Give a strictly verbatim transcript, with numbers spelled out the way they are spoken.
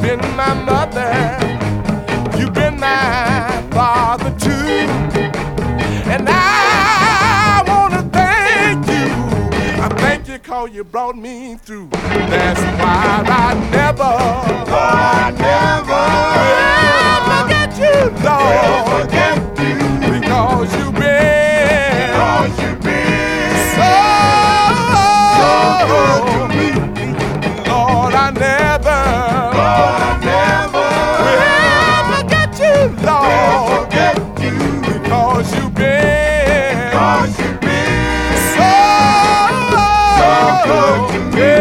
been my mother, you've been my father too. And I wanna thank you, I thank you cause you brought me through. That's why I never, oh, I never will forget you, Lord. will forget you. Because you've been, Because you've been so, so good to me. Lord, I never, Lord, I never will forget you, will Lord. forget you. Because you've been, Because you've been so, so good to me.